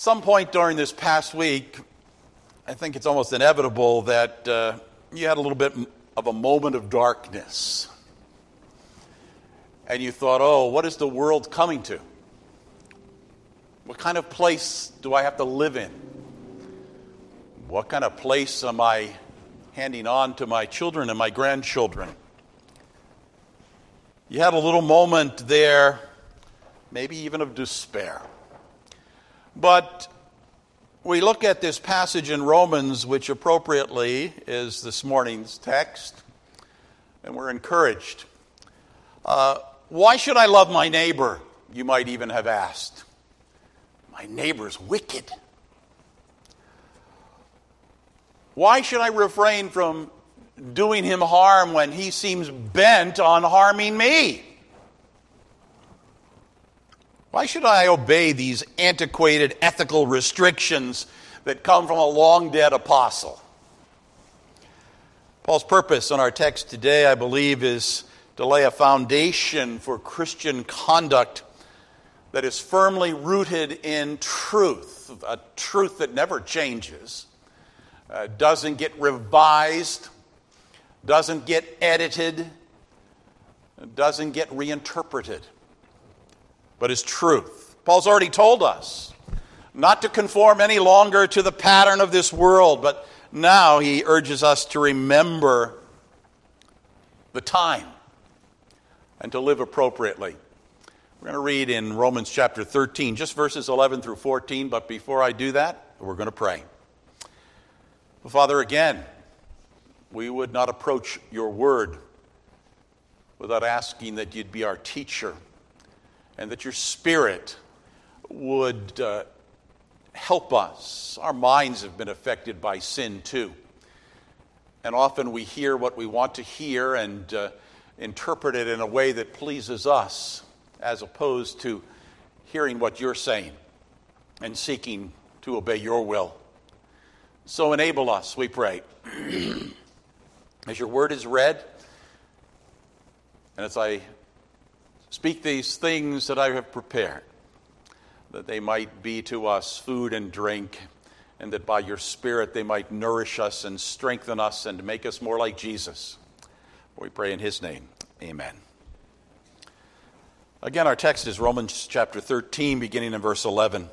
some point during this past week, I think it's almost inevitable that you had a little bit of a moment of darkness. And you thought, oh, what is the world coming to? What kind of place do I have to live in? What kind of place am I handing on to my children and my grandchildren? You had a little moment there, maybe even of despair. But we look at this passage in Romans, which appropriately is this morning's text, and we're encouraged. Why should I love my neighbor? You might even have asked. My neighbor's wicked. Why should I refrain from doing him harm when he seems bent on harming me? Why should I obey these antiquated ethical restrictions that come from a long-dead apostle? Paul's purpose in our text today, I believe, is to lay a foundation for Christian conduct that is firmly rooted in truth, a truth that never changes, doesn't get revised, doesn't get edited, doesn't get reinterpreted, but is truth. Paul's already told us not to conform any longer to the pattern of this world, but now he urges us to remember the time and to live appropriately. We're going to read in Romans chapter 13, just verses 11 through 14, but before I do that, we're going to pray. Well, Father, again, we would not approach your word without asking that you'd be our teacher and that your Spirit would help us. Our minds have been affected by sin too. And often we hear what we want to hear and interpret it in a way that pleases us, as opposed to hearing what you're saying and seeking to obey your will. So enable us, we pray. As your word is read, and as I speak these things that I have prepared, that they might be to us food and drink, and that by your Spirit they might nourish us and strengthen us and make us more like Jesus. We pray in his name. Amen. Again, our text is Romans chapter 13, beginning in verse 11.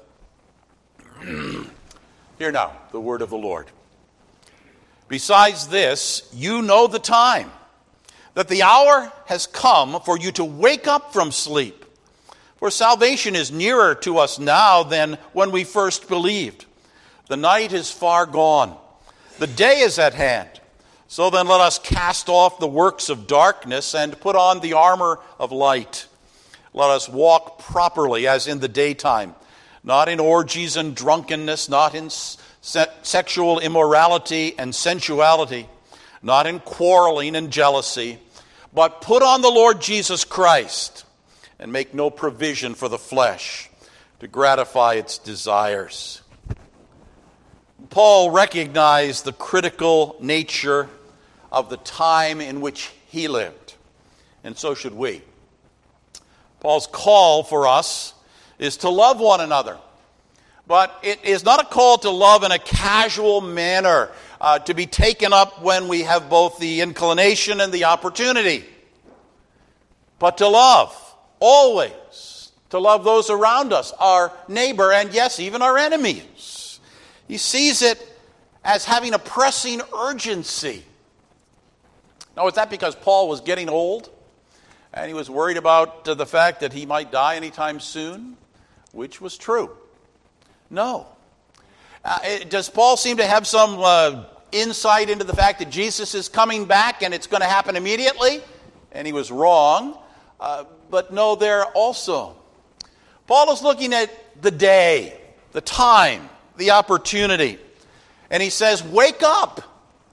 Hear now the word of the Lord. Besides this, you know the time, that the hour has come for you to wake up from sleep. For salvation is nearer to us now than when we first believed. The night is far gone. The day is at hand. So then let us cast off the works of darkness and put on the armor of light. Let us walk properly as in the daytime, not in orgies and drunkenness, not in sexual immorality and sensuality, not in quarreling and jealousy, but put on the Lord Jesus Christ and make no provision for the flesh to gratify its desires. Paul recognized the critical nature of the time in which he lived, and so should we. Paul's call for us is to love one another. But it is not a call to love in a casual manner, to be taken up when we have both the inclination and the opportunity. But to love, always. To love those around us, our neighbor, and yes, even our enemies. He sees it as having a pressing urgency. Now, is that because Paul was getting old and he was worried about the fact that he might die anytime soon? Which was true. No. Does Paul seem to have some insight into the fact that Jesus is coming back and it's going to happen immediately? And he was wrong. But no, there also. Paul is looking at the day, the time, the opportunity. And he says, wake up.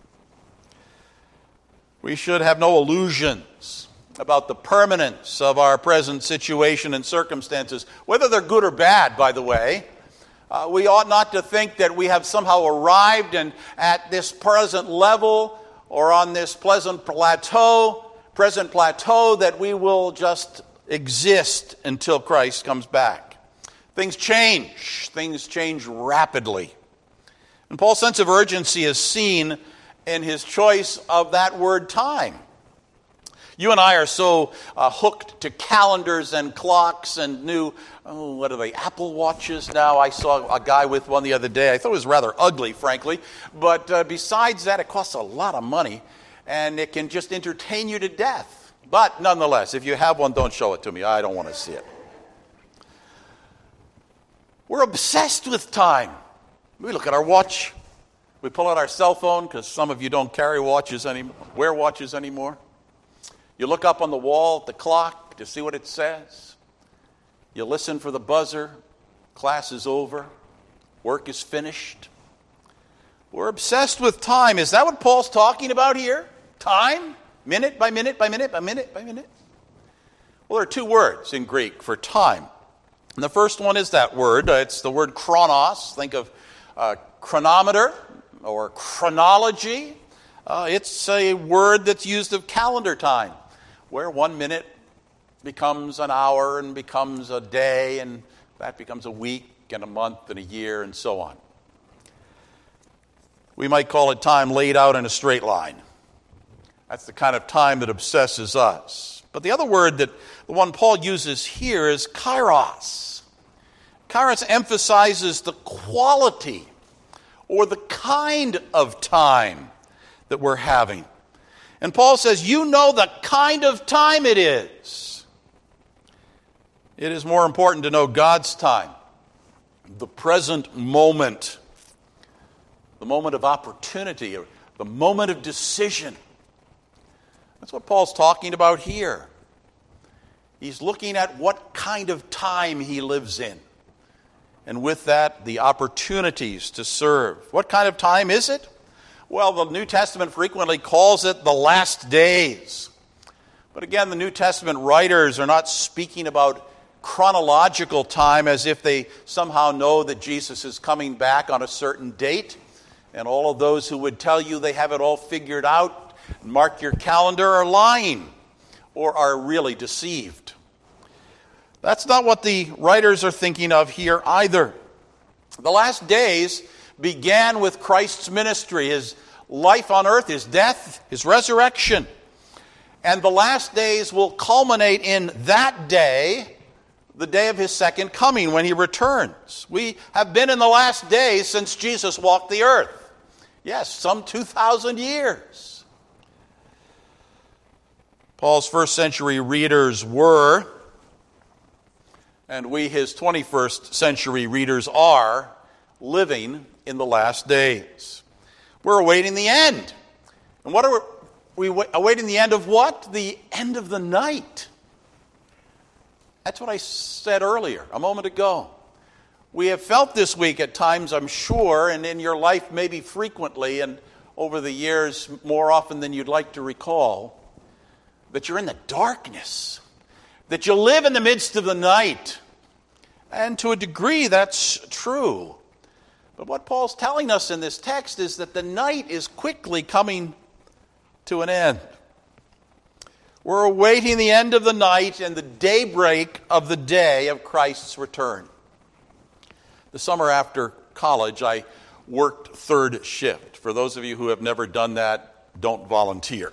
We should have no illusions about the permanence of our present situation and circumstances, whether they're good or bad, by the way. We ought not to think that we have somehow arrived and at this present level or on this present plateau that we will just exist until Christ comes back. Things change. Things change rapidly. And Paul's sense of urgency is seen in his choice of that word time. You and I are so hooked to calendars and clocks and new, what are they, Apple Watches now? I saw a guy with one the other day. I thought it was rather ugly, frankly. But besides that, it costs a lot of money, and it can just entertain you to death. But nonetheless, if you have one, don't show it to me. I don't want to see it. We're obsessed with time. We look at our watch. We pull out our cell phone, because some of you don't carry watches anymore, wear watches anymore. You look up on the wall at the clock to see what it says. You listen for the buzzer. Class is over. Work is finished. We're obsessed with time. Is that what Paul's talking about here? Time? Minute by minute by minute by minute by minute? Well, there are two words in Greek for time. And the first one is that word. It's the word chronos. Think of chronometer or chronology. It's a word that's used of calendar time, where 1 minute becomes an hour and becomes a day, and that becomes a week and a month and a year and so on. We might call it time laid out in a straight line. That's the kind of time that obsesses us. But the other word, the one Paul uses here, is kairos. Kairos emphasizes the quality or the kind of time that we're having. And Paul says, you know the kind of time it is. It is more important to know God's time, the present moment, the moment of opportunity, or the moment of decision. That's what Paul's talking about here. He's looking at what kind of time he lives in. And with that, the opportunities to serve. What kind of time is it? Well, the New Testament frequently calls it the last days. But again, the New Testament writers are not speaking about chronological time as if they somehow know that Jesus is coming back on a certain date. And all of those who would tell you they have it all figured out, mark your calendar, are lying or are really deceived. That's not what the writers are thinking of here either. The last days began with Christ's ministry, his life on earth, his death, his resurrection. And the last days will culminate in that day, the day of his second coming, when he returns. We have been in the last days since Jesus walked the earth. Yes, some 2,000 years. Paul's first century readers were, and we, his 21st century readers, are living in the last days. We're awaiting the end. And what are we awaiting the end of what? The end of the night. That's what I said earlier, a moment ago. We have felt this week at times, I'm sure, and in your life maybe frequently and over the years more often than you'd like to recall, that you're in the darkness, that you live in the midst of the night. And to a degree, that's true. But what Paul's telling us in this text is that the night is quickly coming to an end. We're awaiting the end of the night and the daybreak of the day of Christ's return. The summer after college, I worked third shift. For those of you who have never done that, don't volunteer.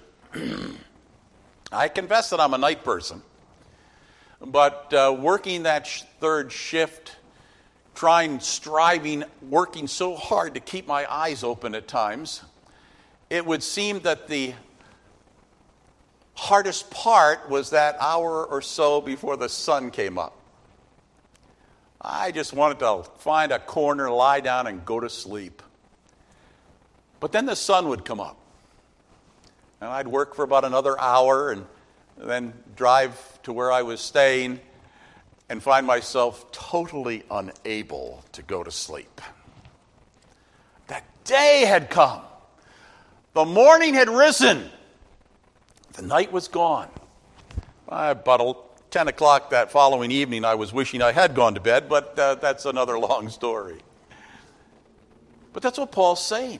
I confess that I'm a night person. But working that third shift, striving, working so hard to keep my eyes open at times, it would seem that the hardest part was that hour or so before the sun came up. I just wanted to find a corner, lie down, and go to sleep. But then the sun would come up. And I'd work for about another hour and then drive to where I was staying and find myself totally unable to go to sleep. That day had come. The morning had risen. The night was gone. About 10 o'clock that following evening, I was wishing I had gone to bed, but that's another long story. But that's what Paul's saying.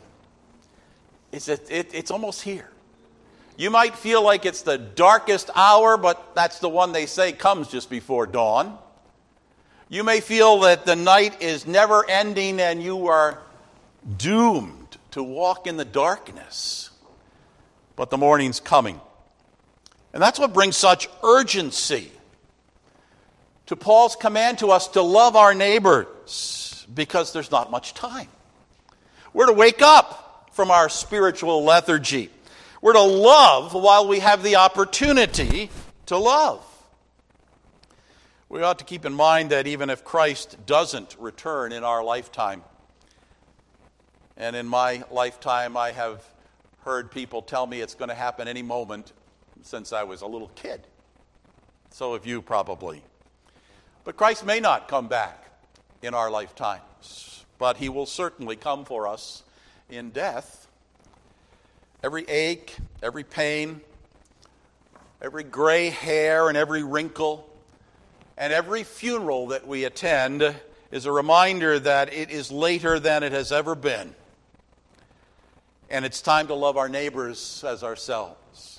It's almost here. You might feel like it's the darkest hour, but that's the one they say comes just before dawn. You may feel that the night is never ending and you are doomed to walk in the darkness. But the morning's coming. And that's what brings such urgency to Paul's command to us to love our neighbors, because there's not much time. We're to wake up from our spiritual lethargy. We're to love while we have the opportunity to love. We ought to keep in mind that even if Christ doesn't return in our lifetime, and in my lifetime I have heard people tell me it's going to happen any moment since I was a little kid. So have you probably. But Christ may not come back in our lifetimes, but he will certainly come for us in death. Every ache, every pain, every gray hair and every wrinkle, and every funeral that we attend is a reminder that it is later than it has ever been. And it's time to love our neighbors as ourselves.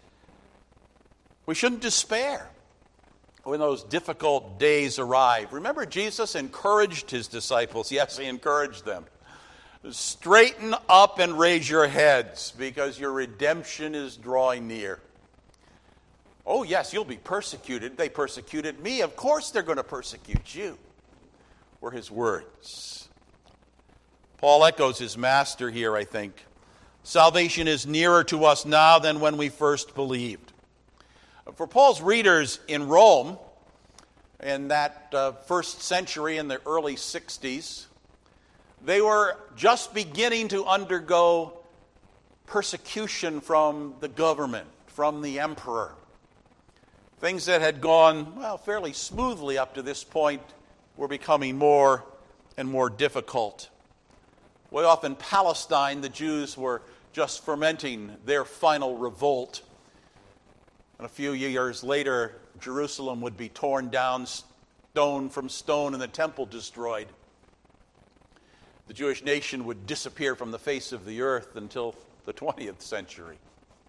We shouldn't despair when those difficult days arrive. Remember, Jesus encouraged his disciples. Yes, he encouraged them. Straighten up and raise your heads, because your redemption is drawing near. Oh, yes, you'll be persecuted. They persecuted me. Of course they're going to persecute you, were his words. Paul echoes his master here, I think. Salvation is nearer to us now than when we first believed. For Paul's readers in Rome, in that first century, in the early 60s, they were just beginning to undergo persecution from the government, from the emperor. Things that had gone, fairly smoothly up to this point were becoming more and more difficult. Way off in Palestine, the Jews were just fermenting their final revolt. And a few years later, Jerusalem would be torn down stone from stone and the temple destroyed. The Jewish nation would disappear from the face of the earth until the 20th century.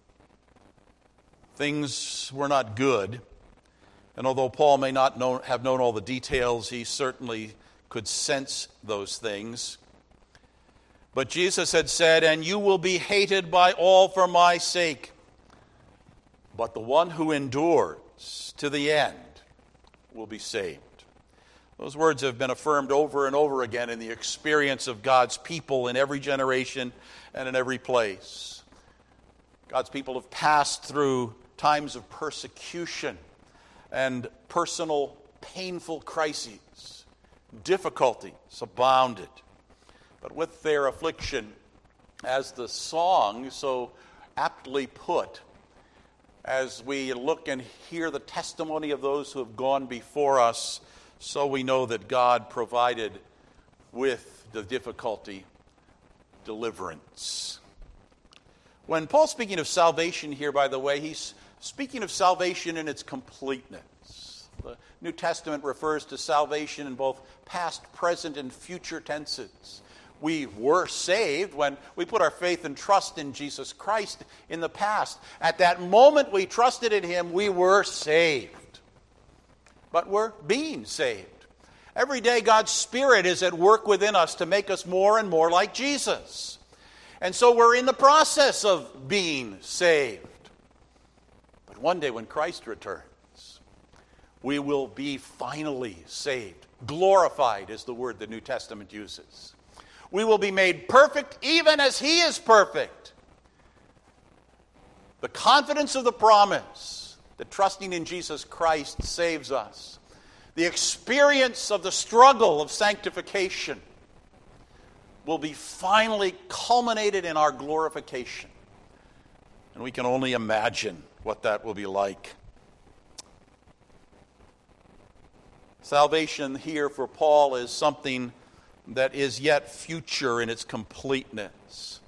Things were not good. And although Paul may not have known all the details, he certainly could sense those things. But Jesus had said, "And you will be hated by all for my sake. But the one who endures to the end will be saved." Those words have been affirmed over and over again in the experience of God's people in every generation and in every place. God's people have passed through times of persecution and personal painful crises. Difficulties abounded. But with their affliction, as the song so aptly put, as we look and hear the testimony of those who have gone before us, so we know that God provided with the difficulty deliverance. When Paul's speaking of salvation here, by the way, he's speaking of salvation in its completeness. The New Testament refers to salvation in both past, present, and future tenses. We were saved when we put our faith and trust in Jesus Christ in the past. At that moment we trusted in him, we were saved. But we're being saved. Every day God's Spirit is at work within us to make us more and more like Jesus. And so we're in the process of being saved. But one day when Christ returns, we will be finally saved. Glorified is the word the New Testament uses. We will be made perfect even as he is perfect. The confidence of the promise that trusting in Jesus Christ saves us. The experience of the struggle of sanctification will be finally culminated in our glorification. And we can only imagine what that will be like. Salvation here for Paul is something that is yet future in its completeness.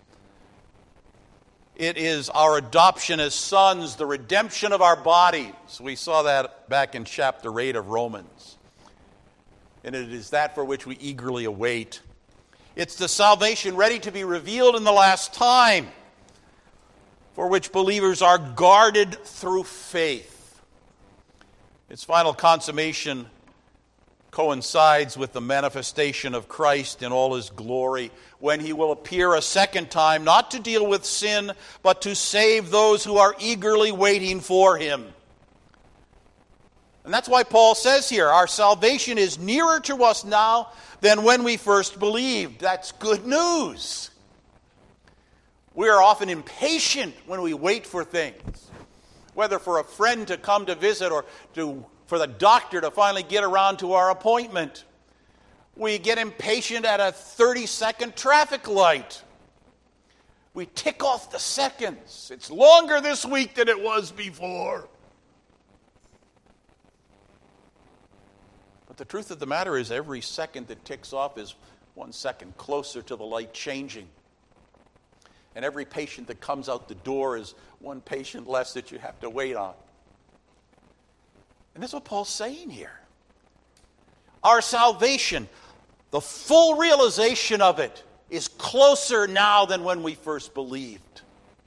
It is our adoption as sons, the redemption of our bodies. We saw that back in chapter 8 of Romans. And it is that for which we eagerly await. It's the salvation ready to be revealed in the last time, for which believers are guarded through faith. Its final consummation coincides with the manifestation of Christ in all his glory, when he will appear a second time, not to deal with sin, but to save those who are eagerly waiting for him. And that's why Paul says here, our salvation is nearer to us now than when we first believed. That's good news. We are often impatient when we wait for things, whether for a friend to come to visit or for the doctor to finally get around to our appointment. We get impatient at a 30-second traffic light. We tick off the seconds. It's longer this week than it was before. But the truth of the matter is, every second that ticks off is 1 second closer to the light changing. And every patient that comes out the door is one patient less that you have to wait on. And that's what Paul's saying here. Our salvation, the full realization of it, is closer now than when we first believed.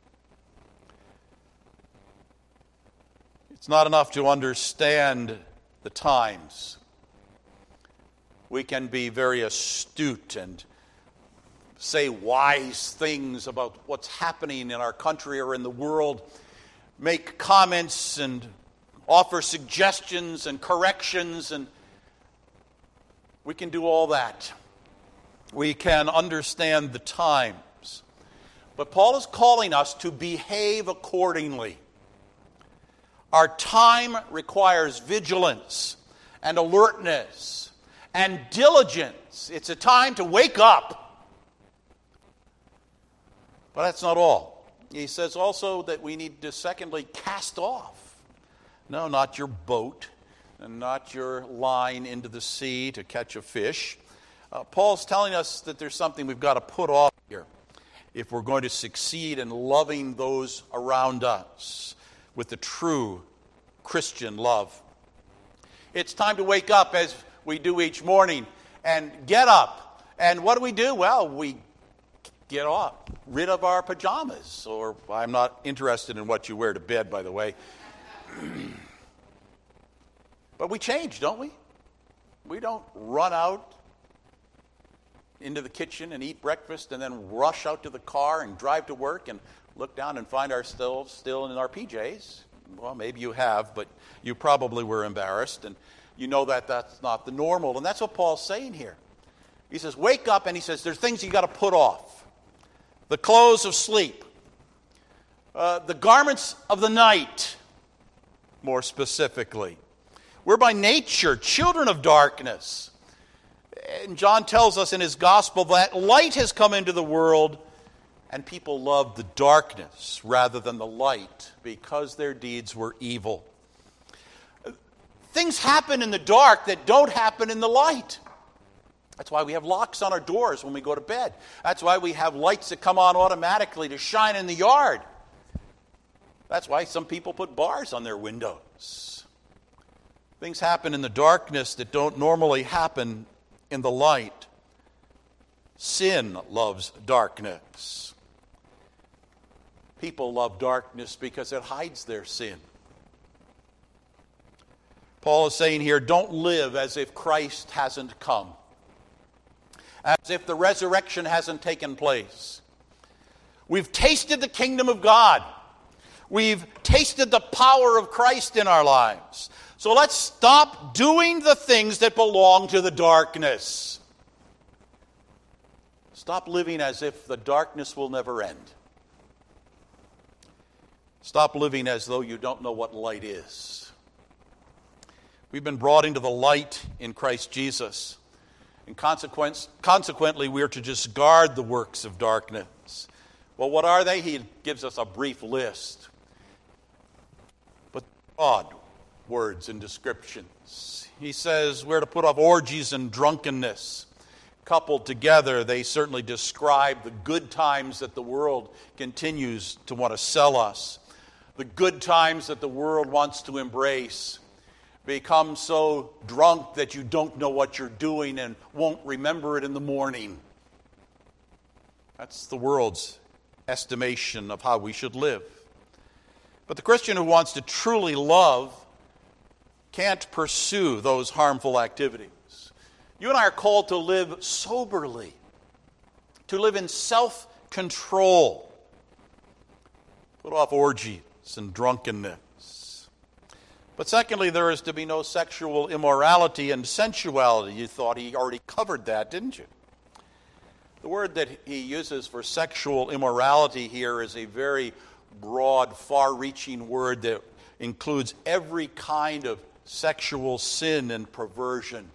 It's not enough to understand the times. We can be very astute and say wise things about what's happening in our country or in the world, make comments and offer suggestions and corrections, and we can do all that. We can understand the times. But Paul is calling us to behave accordingly. Our time requires vigilance and alertness and diligence. It's a time to wake up. But that's not all. He says also that we need to, secondly, cast off. No, not your boat and not your line into the sea to catch a fish. Paul's telling us that there's something we've got to put off here if we're going to succeed in loving those around us with the true Christian love. It's time to wake up as we do each morning and get up. And what do? Well, we get rid of our pajamas. Or I'm not interested in what you wear to bed, by the way. But we change, don't we? We don't run out into the kitchen and eat breakfast and then rush out to the car and drive to work and look down and find ourselves still in our PJs. Well, maybe you have, but you probably were embarrassed, and you know that that's not the normal. And that's what Paul's saying here. He says, wake up, and he says, there's things you got to put off. The clothes of sleep. The garments of the night, more specifically. We're by nature children of darkness. And John tells us in his gospel that light has come into the world, and people love the darkness rather than the light because their deeds were evil. Things happen in the dark that don't happen in the light. That's why we have locks on our doors when we go to bed. That's why we have lights that come on automatically to shine in the yard. That's why some people put bars on their windows. Things happen in the darkness that don't normally happen in the light. Sin loves darkness. People love darkness because it hides their sin. Paul is saying here, don't live as if Christ hasn't come, as if the resurrection hasn't taken place. We've tasted the kingdom of God. We've tasted the power of Christ in our lives. So let's stop doing the things that belong to the darkness. Stop living as if the darkness will never end. Stop living as though you don't know what light is. We've been brought into the light in Christ Jesus. And consequently, we are to discard the works of darkness. Well, what are they? He gives us a brief list. But broad words and descriptions. He says we're to put off orgies and drunkenness. Coupled together, they certainly describe the good times that the world continues to want to sell us. The good times that the world wants to embrace. Become so drunk that you don't know what you're doing and won't remember it in the morning. That's the world's estimation of how we should live. But the Christian who wants to truly love can't pursue those harmful activities. You and I are called to live soberly, to live in self-control, put off orgies and drunkenness. But secondly, there is to be no sexual immorality and sensuality. You thought he already covered that, didn't you? The word that he uses for sexual immorality here is a very broad, far-reaching word that includes every kind of sexual sin and perversion.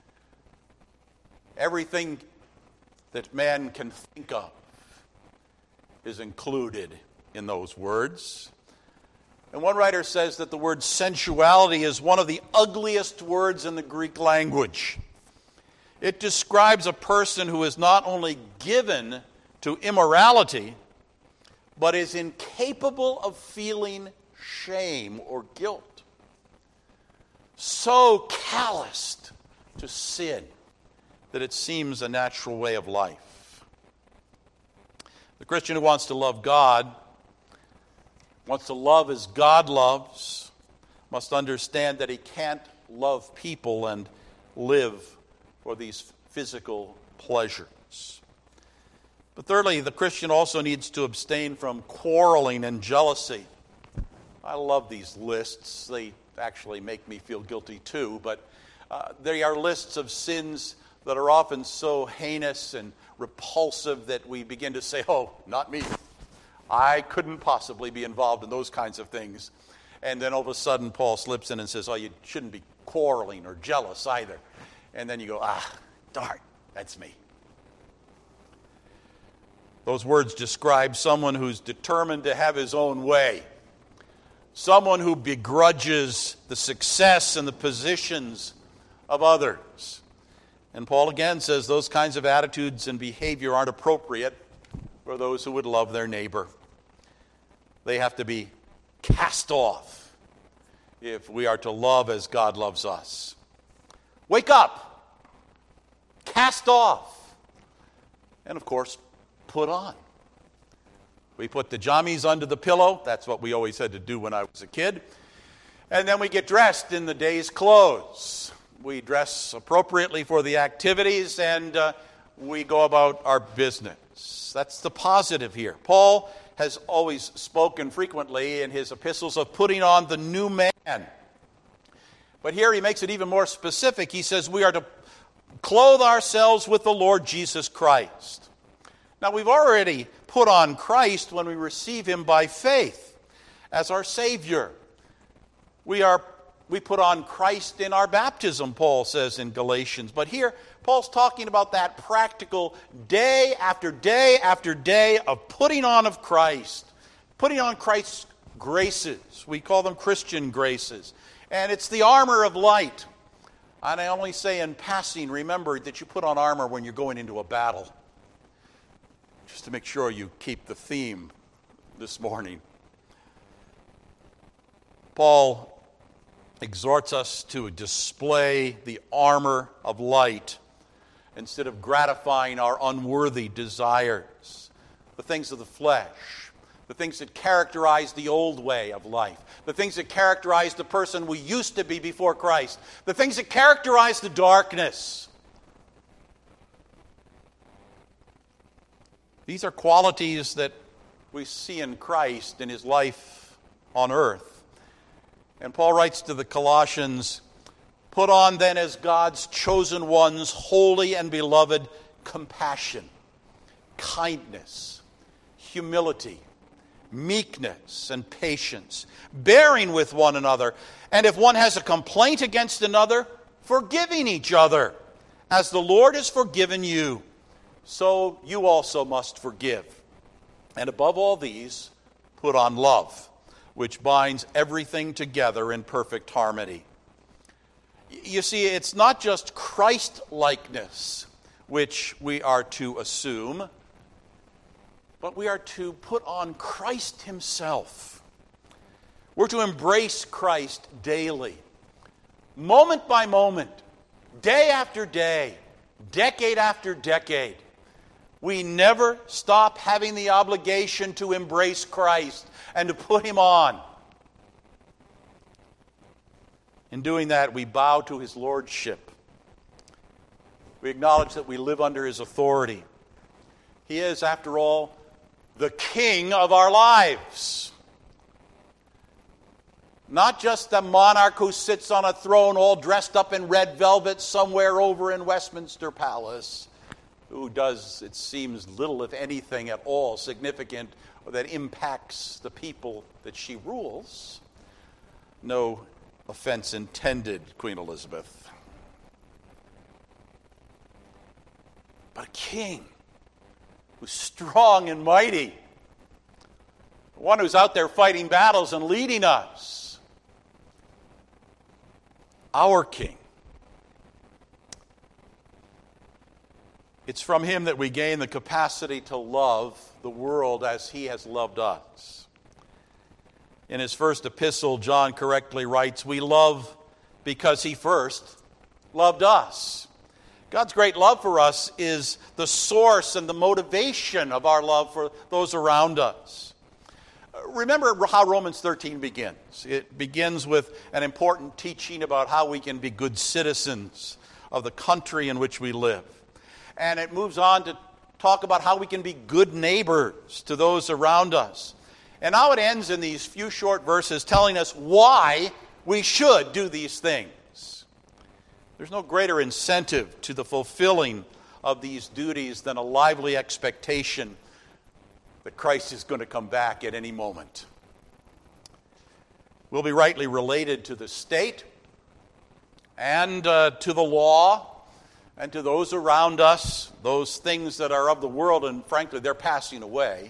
Everything that man can think of is included in those words. And one writer says that the word sensuality is one of the ugliest words in the Greek language. It describes a person who is not only given to immorality, but is incapable of feeling shame or guilt. So calloused to sin that it seems a natural way of life. The Christian who wants to love God, wants to love as God loves, must understand that he can't love people and live for these physical pleasures. But thirdly, the Christian also needs to abstain from quarreling and jealousy. I love these lists. They actually make me feel guilty too, but they are lists of sins that are often so heinous and repulsive that we begin to say, oh, not me. I couldn't possibly be involved in those kinds of things. And then all of a sudden Paul slips in and says, oh, you shouldn't be quarreling or jealous either. And then you go, darn, that's me. Those words describe someone who's determined to have his own way. Someone who begrudges the success and the positions of others. And Paul again says those kinds of attitudes and behavior aren't appropriate for those who would love their neighbor. They have to be cast off if we are to love as God loves us. Wake up, cast off, and of course, put on. We put the jammies under the pillow. That's what we always had to do when I was a kid. And then we get dressed in the day's clothes. We dress appropriately for the activities, and we go about our business. That's the positive here. Paul has always spoken frequently in his epistles of putting on the new man. But here he makes it even more specific. He says we are to clothe ourselves with the Lord Jesus Christ. Now, we've already put on Christ when we receive him by faith as our Savior. We put on Christ in our baptism, Paul says in Galatians. But here, Paul's talking about that practical day after day after day of putting on of Christ. Putting on Christ's graces. We call them Christian graces. And it's the armor of light. And I only say in passing, remember that you put on armor when you're going into a battle. Just to make sure you keep the theme this morning. Paul exhorts us to display the armor of light instead of gratifying our unworthy desires, the things of the flesh, the things that characterize the old way of life, the things that characterize the person we used to be before Christ, the things that characterize the darkness. These are qualities that we see in Christ in his life on earth. And Paul writes to the Colossians, put on then as God's chosen ones, holy and beloved, compassion, kindness, humility, meekness, and patience, bearing with one another, and if one has a complaint against another, forgiving each other, as the Lord has forgiven you, so you also must forgive. And above all these, put on love, which binds everything together in perfect harmony. You see, it's not just Christ-likeness which we are to assume, but we are to put on Christ himself. We're to embrace Christ daily, moment by moment, day after day, decade after decade. We never stop having the obligation to embrace Christ and to put him on. In doing that, we bow to his lordship. We acknowledge that we live under his authority. He is, after all, the king of our lives. Not just the monarch who sits on a throne all dressed up in red velvet somewhere over in Westminster Palace, who does, it seems, little, if anything at all, significant or that impacts the people that she rules. No offense intended, Queen Elizabeth. But a king who's strong and mighty, one who's out there fighting battles and leading us. Our King. It's from him that we gain the capacity to love the world as he has loved us. In his first epistle, John correctly writes, we love because he first loved us. God's great love for us is the source and the motivation of our love for those around us. Remember how Romans 13 begins. It begins with an important teaching about how we can be good citizens of the country in which we live. And it moves on to talk about how we can be good neighbors to those around us. And now it ends in these few short verses telling us why we should do these things. There's no greater incentive to the fulfilling of these duties than a lively expectation that Christ is going to come back at any moment. We'll be rightly related to the state and to the law and to those around us, those things that are of the world, and frankly, they're passing away.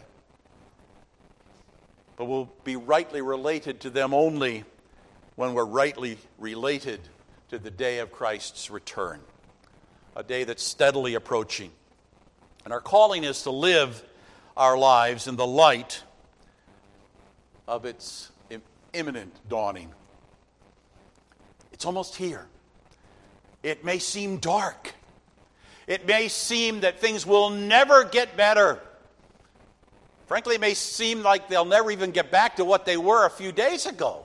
But we'll be rightly related to them only when we're rightly related to the day of Christ's return, a day that's steadily approaching. And our calling is to live our lives in the light of its imminent dawning. It's almost here. It may seem dark. It may seem that things will never get better. Frankly, it may seem like they'll never even get back to what they were a few days ago.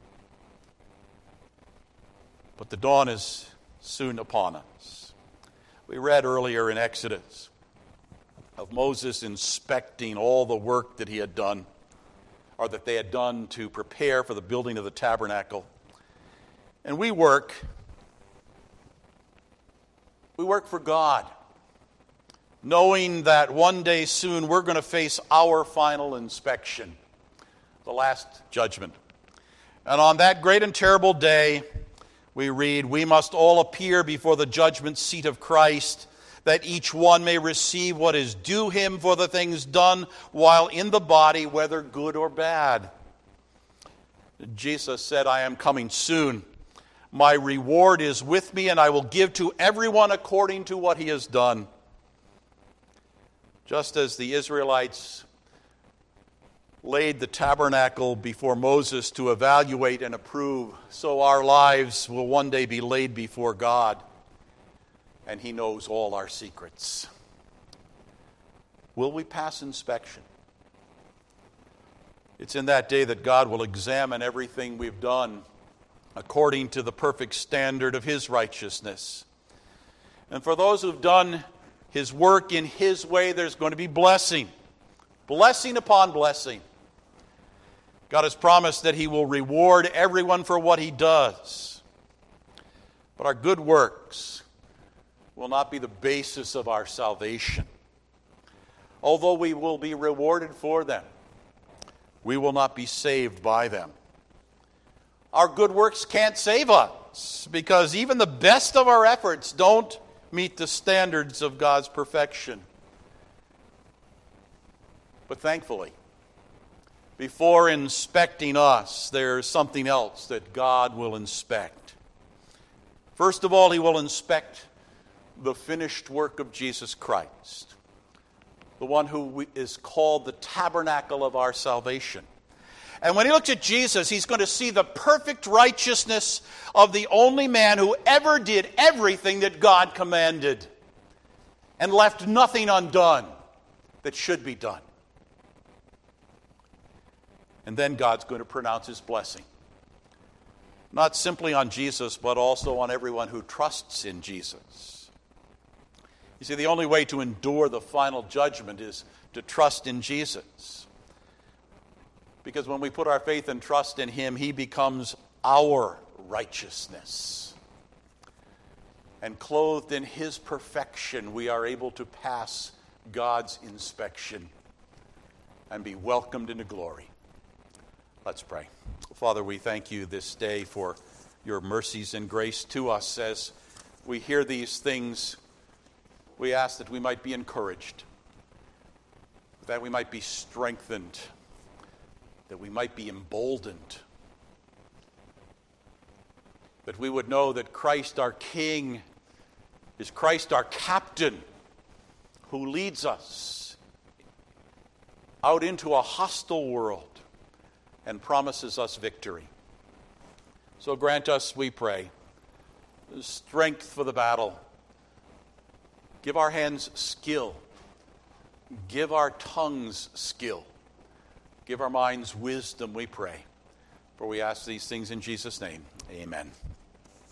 But the dawn is soon upon us. We read earlier in Exodus of Moses inspecting all the work that he had done, or that they had done to prepare for the building of the tabernacle. And we work for God, knowing that one day soon we're going to face our final inspection, the last judgment. And on that great and terrible day, we read, we must all appear before the judgment seat of Christ, that each one may receive what is due him for the things done while in the body, whether good or bad. Jesus said, I am coming soon. My reward is with me, and I will give to everyone according to what he has done. Just as the Israelites laid the tabernacle before Moses to evaluate and approve, so our lives will one day be laid before God, and he knows all our secrets. Will we pass inspection? It's in that day that God will examine everything we've done according to the perfect standard of his righteousness. And for those who've done his work in his way, there's going to be blessing. Blessing upon blessing. God has promised that he will reward everyone for what he does. But our good works will not be the basis of our salvation. Although we will be rewarded for them, we will not be saved by them. Our good works can't save us, because even the best of our efforts don't meet the standards of God's perfection. But thankfully, before inspecting us, there's something else that God will inspect. First of all, he will inspect the finished work of Jesus Christ, the one who is called the tabernacle of our salvation. And when he looks at Jesus, he's going to see the perfect righteousness of the only man who ever did everything that God commanded and left nothing undone that should be done. And then God's going to pronounce his blessing. Not simply on Jesus, but also on everyone who trusts in Jesus. You see, the only way to endure the final judgment is to trust in Jesus. Because when we put our faith and trust in him, he becomes our righteousness. And clothed in his perfection, we are able to pass God's inspection and be welcomed into glory. Let's pray. Father, we thank you this day for your mercies and grace to us. As we hear these things, we ask that we might be encouraged, that we might be strengthened, that we might be emboldened, that we would know that Christ our King is Christ our captain, who leads us out into a hostile world and promises us victory. So grant us, we pray, strength for the battle. Give our hands skill. Give our tongues skill. Give our minds wisdom, we pray. For we ask these things in Jesus' name. Amen.